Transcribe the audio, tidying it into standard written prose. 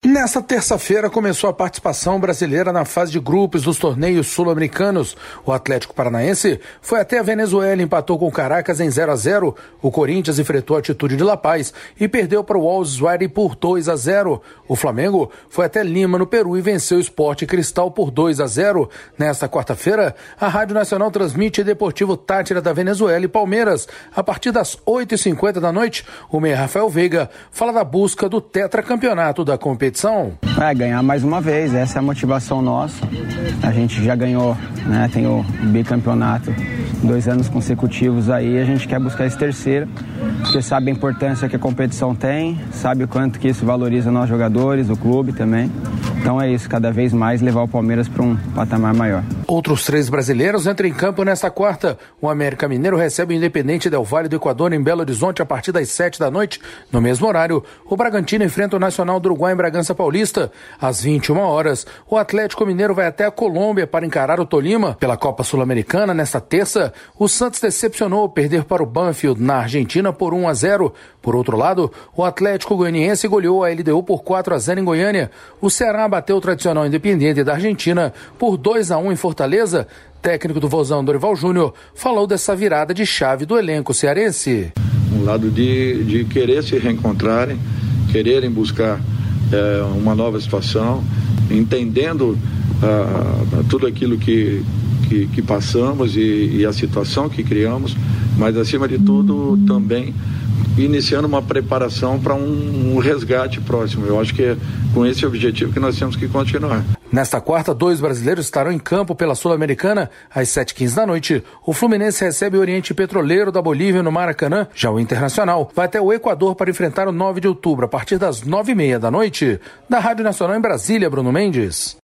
Nessa terça-feira começou a participação brasileira na fase de grupos dos torneios sul-americanos. O Atlético Paranaense foi até a Venezuela e empatou com o Caracas em 0-0. O Corinthians enfrentou a Atitude de La Paz e perdeu para o Always Ready por 2-0. O Flamengo foi até Lima, no Peru, e venceu o Sport Cristal por 2-0. Nesta quarta-feira, a Rádio Nacional transmite Deportivo Táchira da Venezuela e Palmeiras. A partir das 8h50 da noite, o meia Rafael Veiga fala da busca do tetracampeonato da competição. Ganhar mais uma vez, essa é a motivação nossa. A gente já ganhou, né, tem o bicampeonato 2 anos consecutivos aí, a gente quer buscar esse terceiro, porque sabe a importância que a competição tem, sabe o quanto que isso valoriza nós jogadores, o clube também. Então é isso, cada vez mais levar o Palmeiras para um patamar maior. Outros 3 brasileiros entram em campo nesta quarta. O América Mineiro recebe o Independente Del Valle do Equador em Belo Horizonte a partir das 7 da noite. No mesmo horário, o Bragantino enfrenta o Nacional do Uruguai em Bragança Paulista. Às 21 horas, o Atlético Mineiro vai até a Colômbia para encarar o Tolima. Pela Copa Sul-Americana, nesta terça, o Santos decepcionou ao perder para o Banfield na Argentina por 1-0. Por outro lado, o Atlético Goianiense goleou a LDU por 4-0 em Goiânia. O Ceará bateu o tradicional Independiente da Argentina por 2-1 em Fortaleza. Técnico do Vozão, Dorival Júnior, falou dessa virada de chave do elenco cearense. Um lado de querer se reencontrarem, quererem buscar uma nova situação, entendendo tudo aquilo que passamos e a situação que criamos, mas acima de tudo também iniciando uma preparação para um resgate próximo. Eu acho que é com esse objetivo que nós temos que continuar. Nesta quarta, 2 brasileiros estarão em campo pela Sul-Americana. Às 7h15 da noite, o Fluminense recebe o Oriente Petroleiro da Bolívia no Maracanã. Já o Internacional vai até o Equador para enfrentar o 9 de outubro, a partir das 9h30 da noite. Da Rádio Nacional em Brasília, Bruno Mendes.